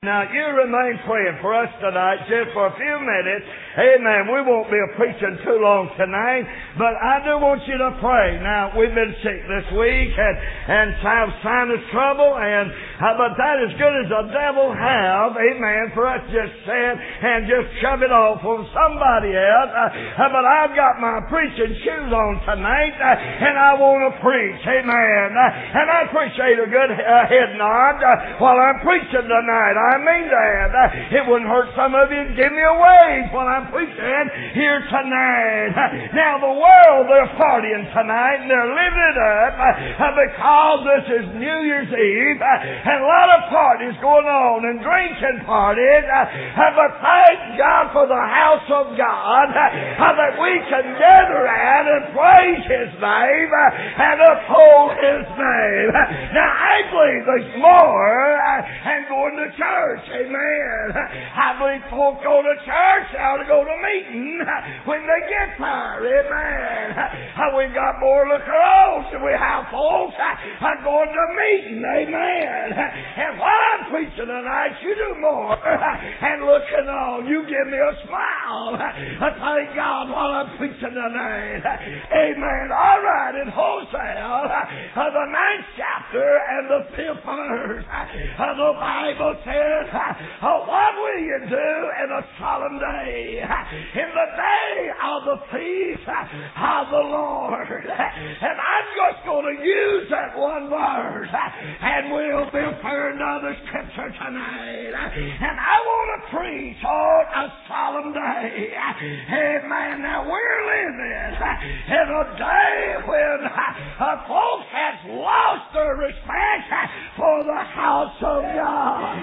Now, you remain praying for us tonight just for a few minutes. Amen. We won't be preaching too long tonight, but I do want you to pray. Now, we've been sick this week and have sinus trouble, but that as good as the devil have, amen, for us just sit and just shove it off on somebody else. But I've got my preaching shoes on tonight, and I want to preach. Amen. And I appreciate a good head nod while I'm preaching tonight. I mean that. It wouldn't hurt some of you to give me a wave while I'm preaching here tonight. Now the world, they're partying tonight and they're living it up because this is New Year's Eve and a lot of parties going on and drinking parties. But thank God for the house of God that we can gather at and praise His name and uphold His name. Now I believe there's more and going to church. Amen. I believe folk go to church, they ought to go to meeting when they get there. Amen. We've got more looker-ons than we have folks going to meeting. Amen. And while I'm preaching tonight, you do more and looking on. You give me a smile. Thank God while I'm preaching tonight. Amen. All right, in Hosea, the 9th chapter and the 5th verse, the Bible says, what will you do in a solemn day? In the day of the feast of the Lord. And I'm just going to use that one verse, and we'll be referring to other scripture tonight. And I want to preach on a solemn day. Amen. Now we're living in a day when folks have lost their respect for the house of God.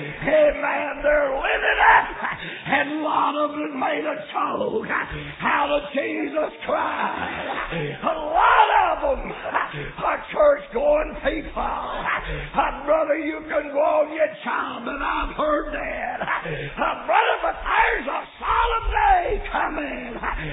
Amen. They're living up, and a lot of them made a joke out of Jesus Christ. A lot of them are church-going people. Brother, you can go on your job, and I've heard that. Brother, but there's a solemn day coming.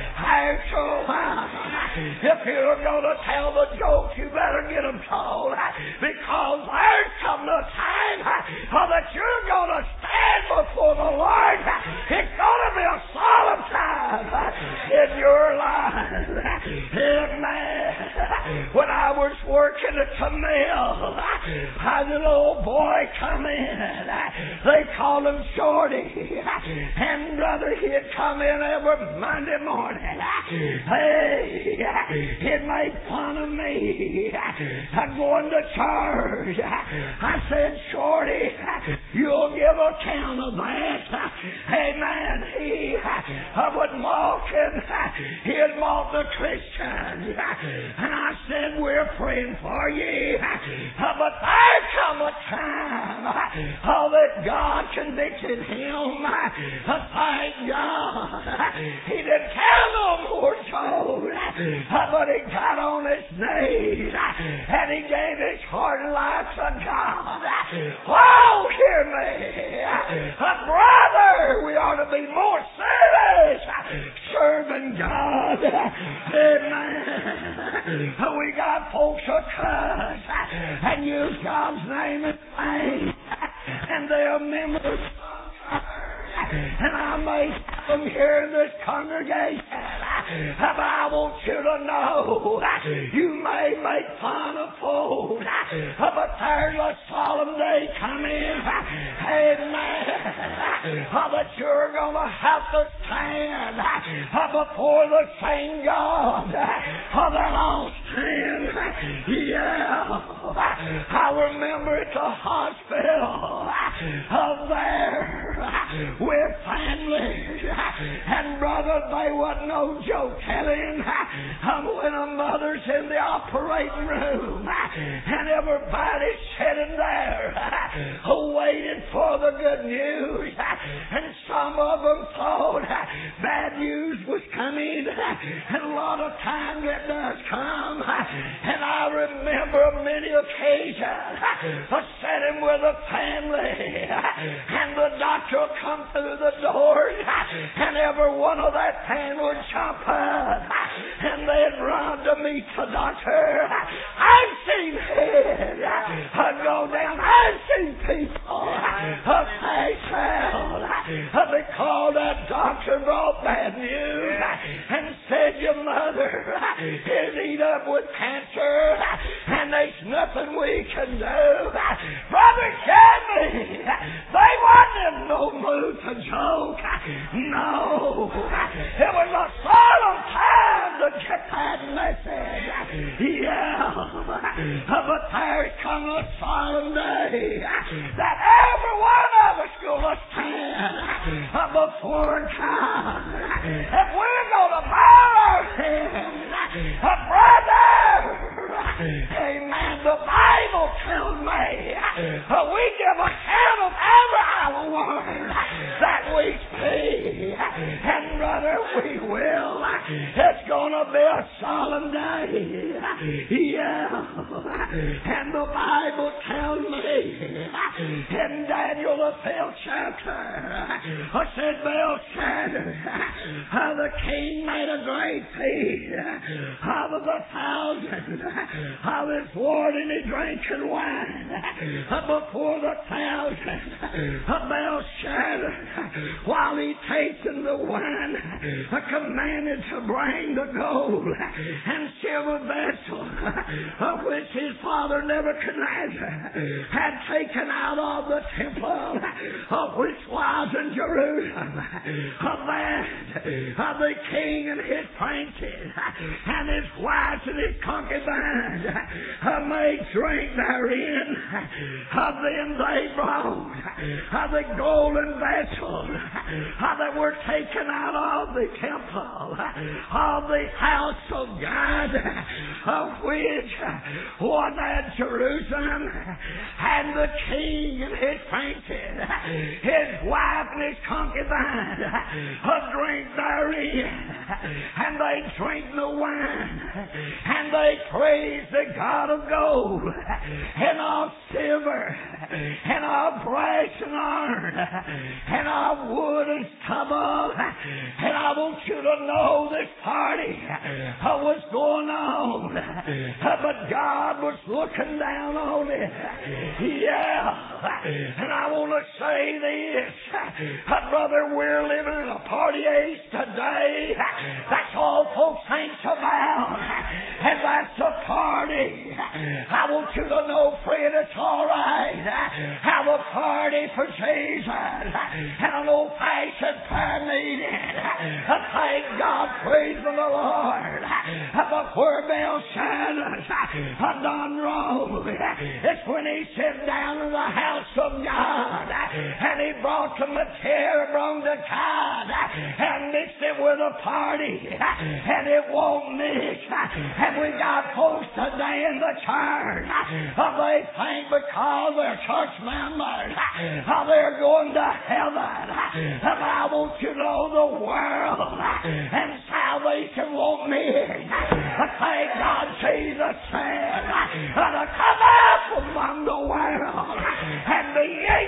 If you're going to tell the joke, you better get them told, because there's coming a time that you're going to stand before the Lord. It's going to be a solemn time in your life. Amen. When I was working at the mill, I had an old boy come in. They called him Shorty. And brother, he'd come in every Monday morning. Hey, he'd make fun of me. I'm going to church. I said, Shorty, you'll give account of that. Amen. He would mock and he'd mock the Christians. And I said, we're praying for you. But there come a time that God convicted him. Thank God. He didn't tell no more told. But he got on his knees and he gave his heart and life to God. Oh, hear me. Brother, we ought to be more serious serving God. Amen. We got folks who cuss and use God's name in vain, and they're members of and I may have them here in this congregation, but I want you to know you may make fun of folks, but there's a solemn day coming, amen, that you're going to have to stand before the same God that all stand. Yeah, I remember at the hospital there with families, and brother, they wasn't no joke telling when a mother's in the operating room and everybody's sitting there waiting for the good news, and some of them thought bad news was coming, and a lot of times it does come. And I remember many occasions sitting with a family, and the doctor will come through the door, and every one of that family would jump up, and they'd run to meet the doctor. I've seen heads go down. I've seen people They fell because that doctor brought bad news and said your mother is eat up with cancer and there's nothing we can do. Brother Kenny, they wasn't in no mood to joke. No. It was a solemn time to get that message. Yeah. But there's come a solemn day that every one of us gonna stand before God. And we're gonna bow our heads. Brother, amen. The Bible tells me we give account of every our word that we speak. And brother, we will. It's gonna be a solemn day. Yeah. And the Bible tells me in Daniel the 5th chapter, I said Belshazzar, how the king made a great feast of 1,000 of his ward, and he drank and wine before the 1,000 of Belshazzar, while he tasted the wine, commanded to bring the gold and silver vessel of which his father Nebuchadnezzar had taken out of the temple, of which was in Jerusalem. Of that, the king and his princes and his wives and his concubines made drink therein. Then they brought the golden vessels that were taken out of the temple of the house of God, of which was at Jerusalem, and the king and his princes, his wife and his concubine, drink therein, and they drink the wine, and they praise the God of gold, and of silver, and of brass and iron, and of wood and stubble. And I want you to know this party was going on, but God was looking down on it. Yeah. And I want to say this, brother, we're living in a party age today. That's all folks think about, and that's a party. I want you to know, friend, it's all right. Have a party for Jesus and an old-fashioned prayer meeting. Thank God, praise the Lord. But where Belshazzar done wrong, it's when he sat down in the house of God and he brought the material, brought the God, and mixed it with a party, and it won't mix. And we got folks today in the church, they think because they're church members, they're going to heaven. But I want you to know the world and salvation won't mix. Thank God Jesus said to come out among the world and be ye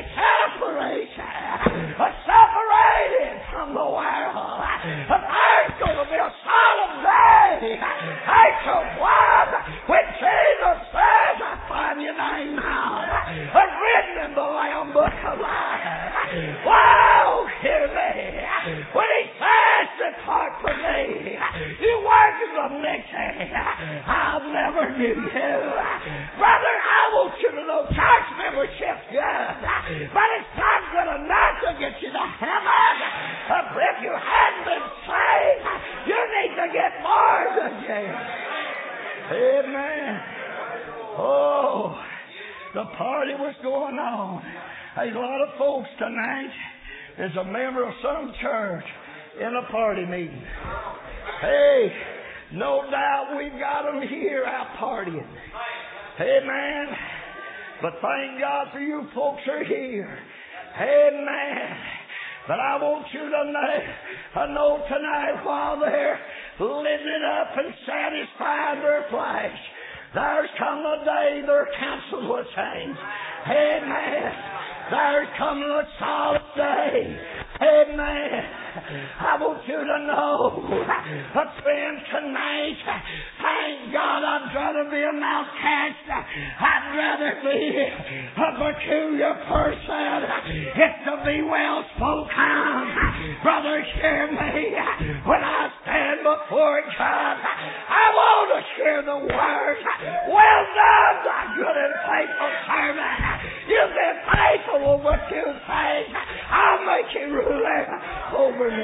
separated from the world. There's going to be a solemn day. That's a one when Jesus says, I find your name now, written in the Lamb Book of Life. Wow, hear me. When he says, depart from me, you workers of iniquity, I never knew you. Brother, I want you to know church membership's good, but it's not good enough to get you to heaven. If you hadn't been saved, you need to get more than you. Amen. Oh, the party was going on. There's a lot of folks tonight. There's a member of some church in a party meeting. Hey, no doubt we've got them here out partying. Amen. But thank God for you folks are here. Amen. But I want you to know tonight, while they're living it up and satisfying their flesh, there's come a day their counsel will change. Amen. There's coming a solid day. Amen. I want you to know, friend, tonight, thank God, I'd rather be an outcast. I'd rather be a peculiar person. It's to be well spoken. Brother, hear me. When I stand before God, I want to hear the words, well done, thy good and faithful servant. You've been faithful over what you say. I'll make you ruler over me.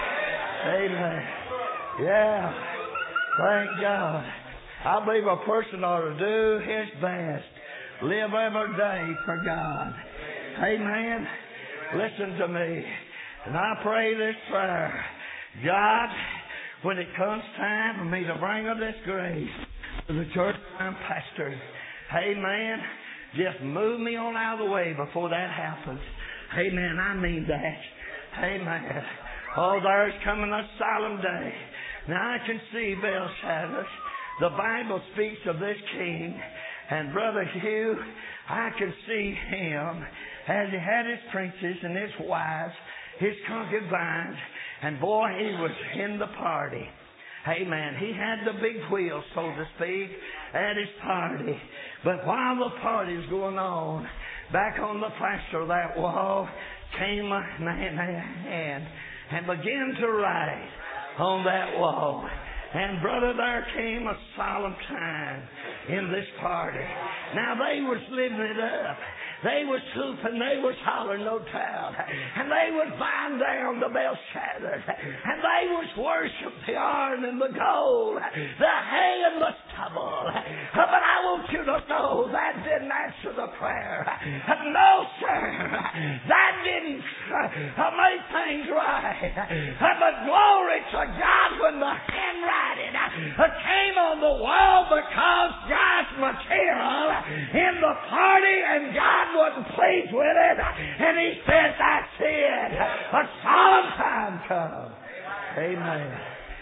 Amen. Yeah. Thank God. I believe a person ought to do his best. Live every day for God. Amen. Listen to me. And I pray this prayer. God, when it comes time for me to bring up this grace to the church I'm pastoring, amen, just move me on out of the way before that happens. Amen. I mean that. Amen. Oh, there's coming a solemn day. Now I can see Belshazzar. The Bible speaks of this king. And Brother Hugh, I can see him as he had his princes and his wives, his concubines, and boy, he was in the party. Amen. He had the big wheel, so to speak, at his party. But while the party's going on, back on the plaster of that wall came a hand and began to write on that wall. And brother, there came a solemn time in this party. Now they was living it up. They was hooping, they was hollering, no doubt. And they was bowing down to Belshazzar. And they was worshiping the iron and the gold, the hay and the stubble. But I want you to know that didn't answer the prayer. No, sir. That didn't make things right. But glory to God when the handwriting came on the wall, because God's material in the party and God wasn't pleased with it. And he said, that's it. A solemn time come. Amen.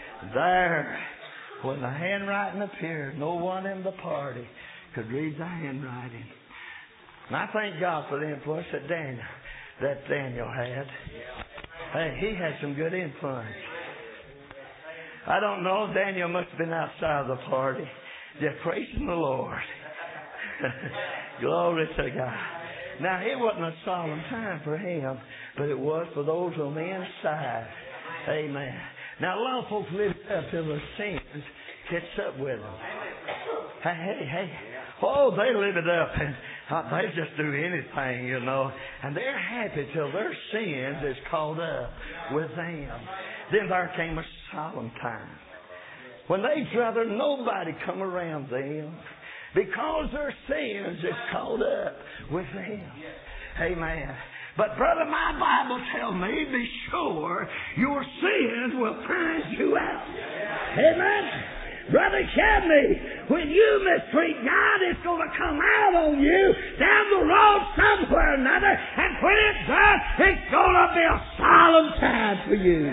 There, when the handwriting appeared, no one in the party could read the handwriting. And I thank God for the influence that Daniel had. Hey, he had some good influence. I don't know, Daniel must have been outside of the party, just praising the Lord. Glory to God. Now, it wasn't a solemn time for him, but it was for those on the inside. Amen. Now, a lot of folks live up till their sins catch up with them. Hey. Oh, they live it up and they just do anything, you know. And they're happy till their sins is caught up with them. Then there came a solemn time when they'd rather nobody come around them, because their sins is caught up with them. Amen. But brother, my Bible tells me, be sure your sins will find you out. Amen. Brother Chadney, when you mistreat God, it's going to come out on you down the road somewhere or another. And when it's done, it's going to be a solemn time for you.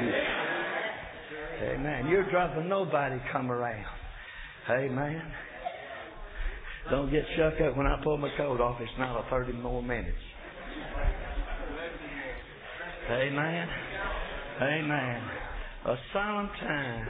Amen. You'd rather nobody come around. Amen. Don't get shook up when I pull my coat off. It's not a 30 more minutes. Amen. Amen. A solemn time.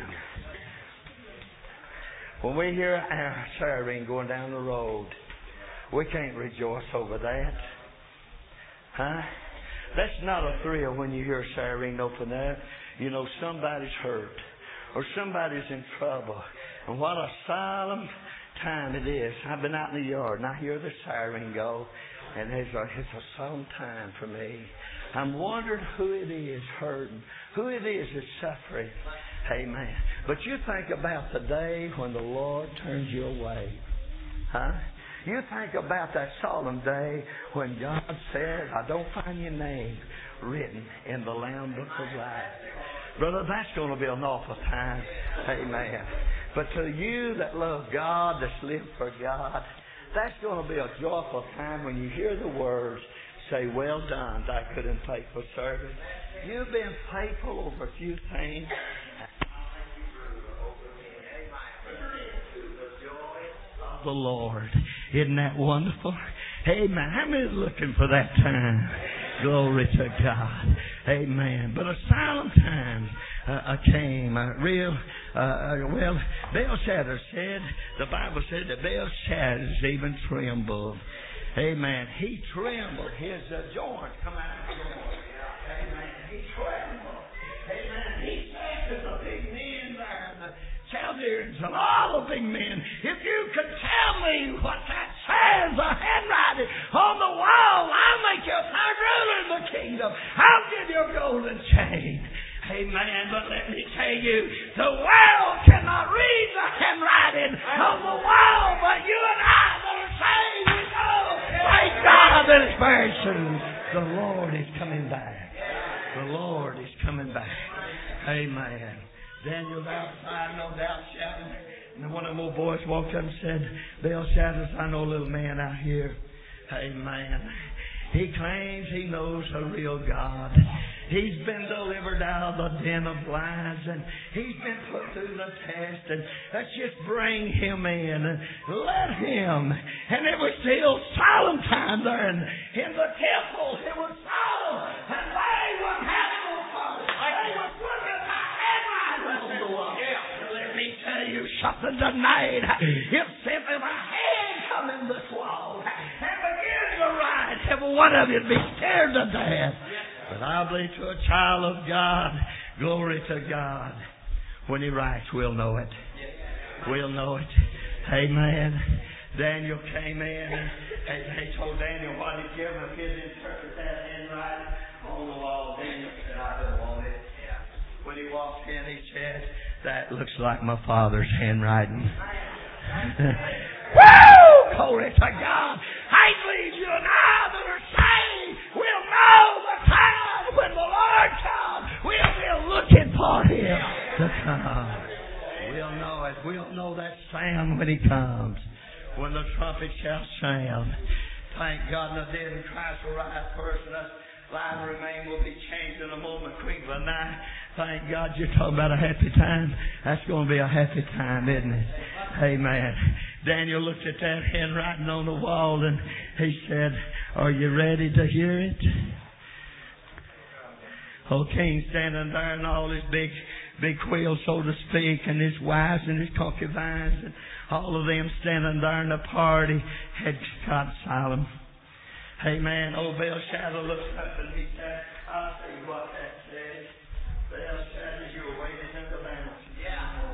When we hear our siren going down the road, we can't rejoice over that. Huh? That's not a thrill when you hear a siren open up. You know somebody's hurt or somebody's in trouble. And what a solemn time it is. I've been out in the yard and I hear the siren go, and it's a solemn time for me. I'm wondering who it is hurting, who it is that's suffering. Amen. But you think about the day when the Lord turns you away. Huh? You think about that solemn day when God says, I don't find your name written in the Lamb Book of Life. Brother, that's going to be an awful time. Amen. But to you that love God, that's lived for God, that's going to be a joyful time when you hear the words, say, well done, thy good and faithful servant. You've been faithful over a few things. The Lord. Isn't that wonderful? Amen. How many is looking for that time? Glory to God. Amen. But a solemn time came. Well, Belshazzar said, the Bible said that Belshazzar even trembled. Amen. He trembled. His joint come out. Amen. He trembled. Amen. He said to the big men there, the Chaldeans and all the big men, if you could tell me what that says, the handwriting on the wall, I'll make you third ruler in the kingdom. I'll give you a golden chain. Amen. But let me tell you, the world cannot read the handwriting on the wall, but you and I that are saved, we know, thank God that it's very soon. The Lord is coming back. The Lord is coming back. Amen. Daniel's outside, no doubt, shouting. And one of the more boys walked up and said, Belshazzar, I know a little man out here. Amen. He claims he knows a real God. He's been delivered out of the den of lies, and he's been put through the test, and let's just bring him in and let him. And it was still solemn time there in the temple. It was solemn, and they were having a fun. They were putting my handwriting on the wall. Let me tell you something tonight. If simply my hand come in this wall and begin to write, every one of you would be scared to death. But I believe to a child of God, glory to God, when he writes, we'll know it. We'll know it. Amen. Daniel came in and they told Daniel what he'd given him. He'd interpret that handwriting on the wall. Daniel said, I don't want it. When he walked in, he said, that looks like my father's handwriting. Woo! Glory to God. I believe you and I that are saved will know the time when the Lord comes. We'll be looking for Him to come. We'll know it. We'll know that sound when He comes. When the trumpet shall sound. Thank God the dead in Christ will rise first, and us alive and remain will be changed in a moment, quick but nigh. Thank God you're talking about a happy time. That's going to be a happy time, isn't it? Amen. Daniel looked at that handwriting on the wall and he said, are you ready to hear it? Old King standing there and all his big quill, so to speak, and his wives and his concubines and all of them standing there, and the party had got silent. Amen. Old Belshazzar looked up and he said, I'll tell you what that says. Belshazzar, you're waiting in the balance. Yeah.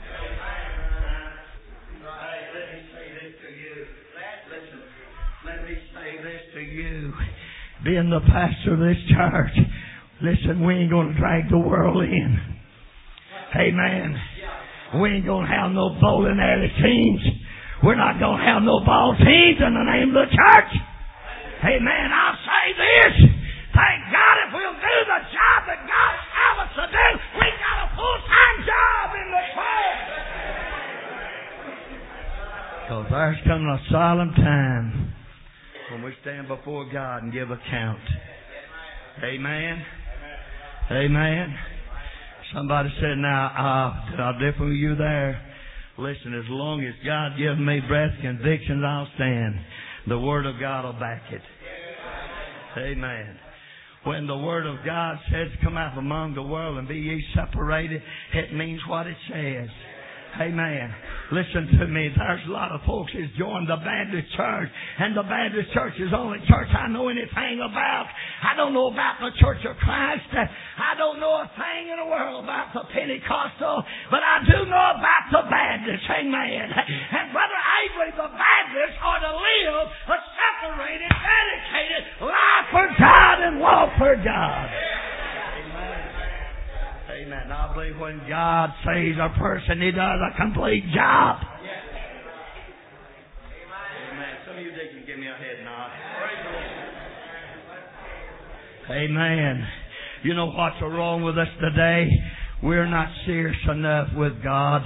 Hey, let me say this to you. Listen, let me say this to you. Being the pastor of this church, listen, we ain't going to drag the world in. Amen. We ain't going to have no bowling alley teams. We're not going to have no ball teams in the name of the church. Amen. I'll say this. Thank God if we'll do the job that God has us to do, we got a full-time job in the church. Because there's coming a solemn time when we stand before God and give account. Amen. Amen. Somebody said, now, I'll differ with you there. Listen, as long as God gives me breath convictions, I'll stand. The Word of God will back it. Amen. When the Word of God says, come out among the world and be ye separated, it means what it says. Amen. Listen to me. There's a lot of folks who's joined the Baptist church, and the Baptist church is the only church I know anything about. I don't know about the Church of Christ. I don't know a thing in the world about the Pentecostal, but I do know about the Baptist. Amen. And Brother Avery, the Baptists are to live a separated, dedicated life for God and walk for God. Amen. I believe when God saves a person, He does a complete job. Amen. Some of you can give me a head nod. Amen. You know what's wrong with us today? We're not serious enough with God.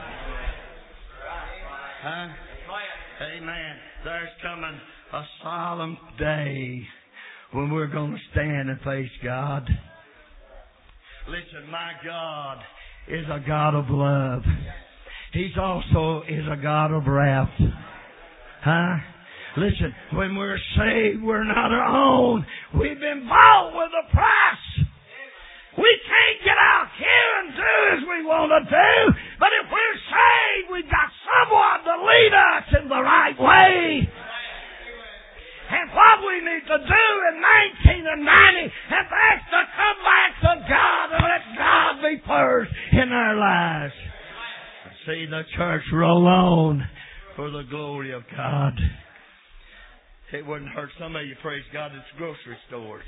Huh? Amen. There's coming a solemn day when we're going to stand and face God. Listen, my God is a God of love. He's also is a God of wrath. Huh? Listen, when we're saved, we're not our own. We've been bought with a price. We can't get out here and do as we want to do, but if we're saved, we've got someone to lead us in the right way. And what we need to do in 1990 is that's to come back to God and let God be first in our lives. See the church roll on for the glory of God. It wouldn't hurt some of you, praise God, it's grocery stores.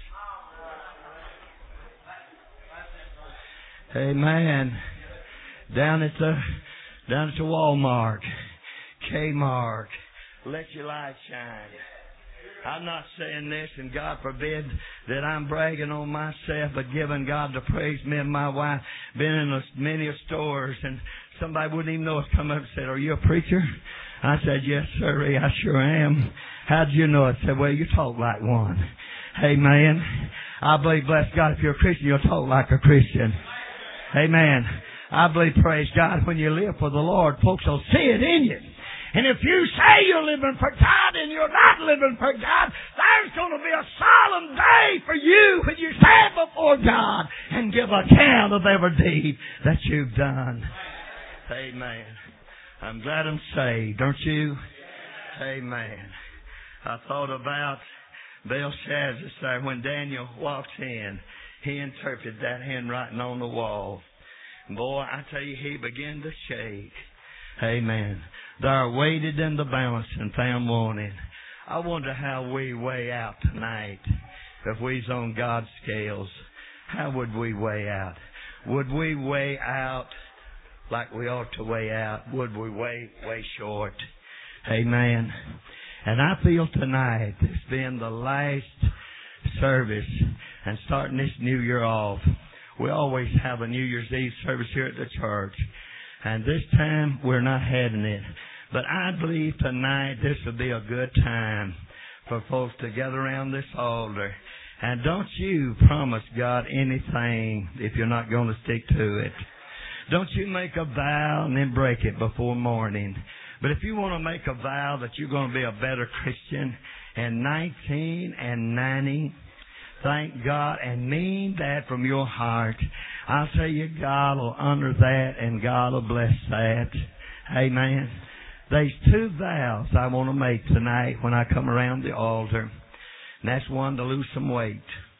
Amen. Down at the Walmart, Kmart, let your light shine. I'm not saying this, and God forbid that I'm bragging on myself, but giving God the praise. Me and my wife been in many stores, and somebody wouldn't even know it. Come up and said, "Are you a preacher?" I said, "Yes, sir, I sure am." "How did you know it?" I said, "Well, you talk like one." Amen. I believe, bless God, if you're a Christian, you'll talk like a Christian. Amen. I believe, praise God, when you live for the Lord, folks will see it in you. And if you say you're living for God and you're not living for God, there's going to be a solemn day for you when you stand before God and give account of every deed that you've done. Amen. I'm glad I'm saved, don't you? Amen. I thought about Belshazzar there when Daniel walks in. He interpreted that handwriting on the wall. Boy, I tell you, he began to shake. Amen. There weighted in the balance and found wanting. I wonder how we weigh out tonight. If we's on God's scales, how would we weigh out? Would we weigh out like we ought to weigh out? Would we weigh short? Amen. And I feel tonight, this being the last service and starting this new year off, we always have a New Year's Eve service here at the church. And this time, we're not having it. But I believe tonight this will be a good time for folks to gather around this altar. And don't you promise God anything if you're not going to stick to it. Don't you make a vow and then break it before morning. But if you want to make a vow that you're going to be a better Christian in 1990, thank God and mean that from your heart. I'll tell you, God will honor that and God will bless that. Amen. There's two vows I want to make tonight when I come around the altar. And that's one, to lose some weight.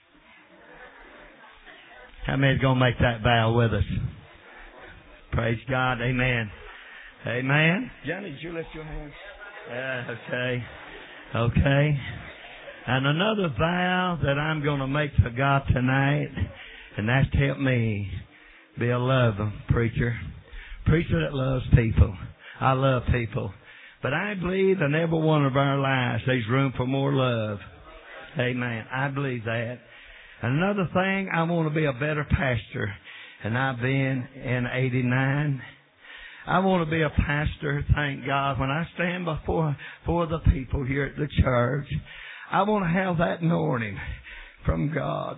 How many's going to make that vow with us? Praise God. Amen. Amen. Johnny, did you lift your hands? Okay. Okay. And another vow that I'm going to make to God tonight, and that's to help me be a loving preacher. Preacher that loves people. I love people. But I believe in every one of our lives there's room for more love. Amen. I believe that. And another thing, I want to be a better pastor. And I've been in 89. I want to be a pastor, thank God, when I stand before the people here at the church. I want to have that anointing from God.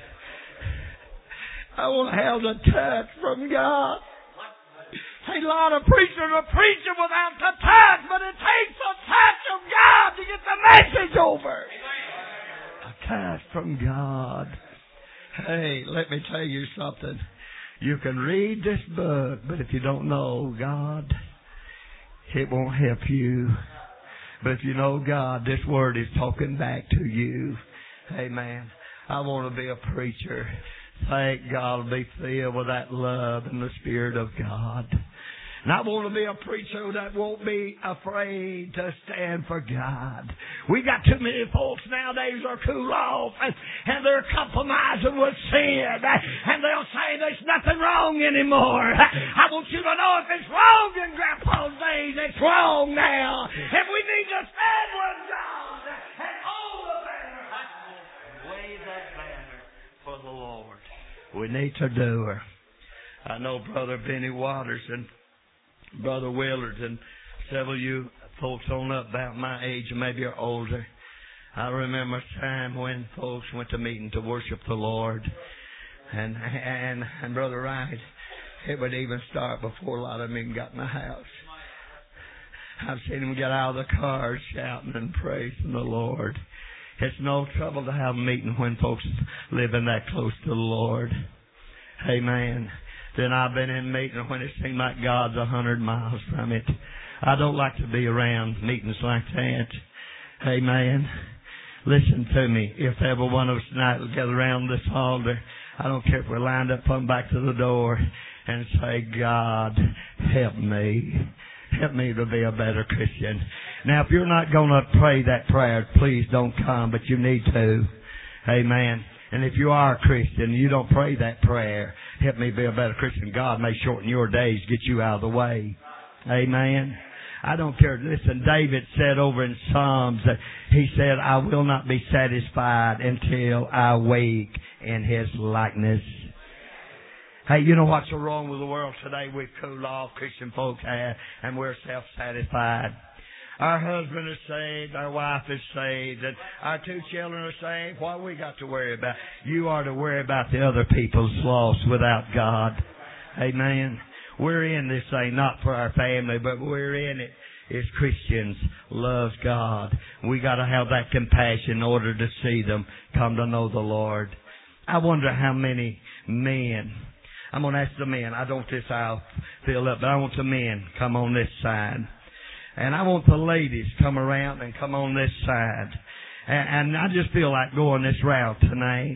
I want to have the touch from God. A lot of preachers are preaching without the touch, but it takes a touch of God to get the message over. A touch from God. Hey, let me tell you something. You can read this book, but if you don't know God, it won't help you. But if you know God, this word is talking back to you. Amen. I want to be a preacher. Thank God to be filled with that love and the Spirit of God. And I want to be a preacher that won't be afraid to stand for God. We got too many folks nowadays are cool off and they're compromising with sin. And they'll say there's nothing wrong anymore. I want you to know if it's wrong in Grandpa's days, it's wrong now. And we need to stand with God and hold the banner. Wave that banner for the Lord. We need to do her. I know Brother Benny Waters and Brother Willard and several of you folks on up about my age and maybe are older. I remember a time when folks went to meeting to worship the Lord. And Brother Wright, it would even start before a lot of them even got in the house. I've seen them get out of the cars shouting and praising the Lord. It's no trouble to have a meeting when folks living that close to the Lord. Amen. Then I've been in meetings when it seemed like God's 100 miles from it. I don't like to be around meetings like that. Amen. Listen to me. If every one of us tonight will get around this altar, I don't care if we're lined up, come back to the door and say, God, help me. Help me to be a better Christian. Now, if you're not going to pray that prayer, please don't come, but you need to. Amen. And if you are a Christian, you don't pray that prayer, help me be a better Christian, God may shorten your days, get you out of the way. Amen. I don't care. Listen, David said over in Psalms, he said, I will not be satisfied until I wake in His likeness. Hey, you know what's so wrong with the world today? We've cooled off, Christian folks have, and we're self-satisfied. Our husband is saved, our wife is saved, and our 2 children are saved. What we got to worry about? You are to worry about the other people's lost without God. Amen. We're in this thing not for our family, but we're in it as Christians. Loves God. We got to have that compassion in order to see them come to know the Lord. I wonder how many men. I'm going to ask the men. I don't want this aisle filled up, but I want the men come on this side. And I want the ladies come around and come on this side. And I just feel like going this route tonight.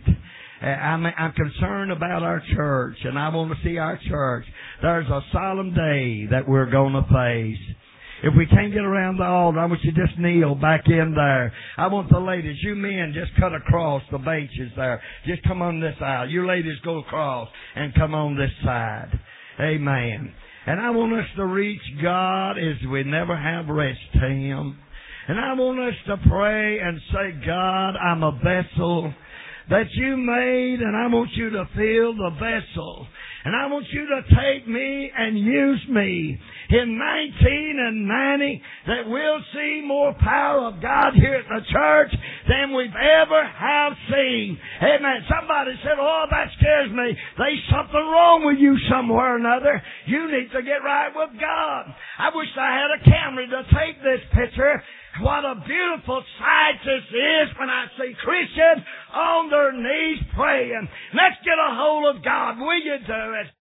I'm concerned about our church, and I want to see our church. There's a solemn day that we're going to face. If we can't get around the altar, I want you to just kneel back in there. I want the ladies, you men, just cut across the benches there. Just come on this aisle. You ladies go across and come on this side. Amen. And I want us to reach God as we never have reached Him. And I want us to pray and say, God, I'm a vessel that you made, and I want you to fill the vessel. And I want you to take me and use me in 1990, that we'll see more power of God here at the church than we've ever have seen. Amen. Somebody said, oh, that scares me. There's something wrong with you somewhere or another. You need to get right with God. I wish I had a camera to take this picture. What a beautiful sight this is when I see Christians on their knees praying. Let's get a hold of God. Will you do it?